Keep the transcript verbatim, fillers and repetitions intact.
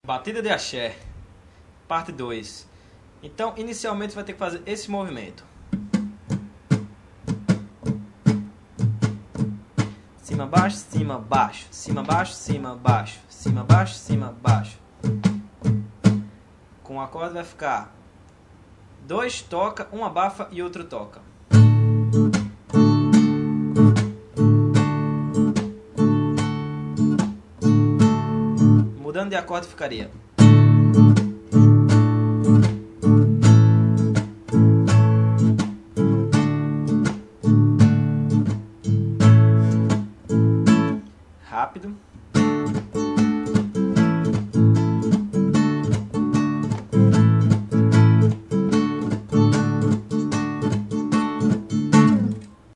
Batida de axé, parte dois. Então, inicialmente, você vai ter que fazer esse movimento. Cima, baixo, cima, baixo. Cima, baixo, cima, baixo. Cima, baixo, cima, baixo. Com o acorde vai ficar dois toca, um abafa e outro toca. Mudando de acorde ficaria. Rápido.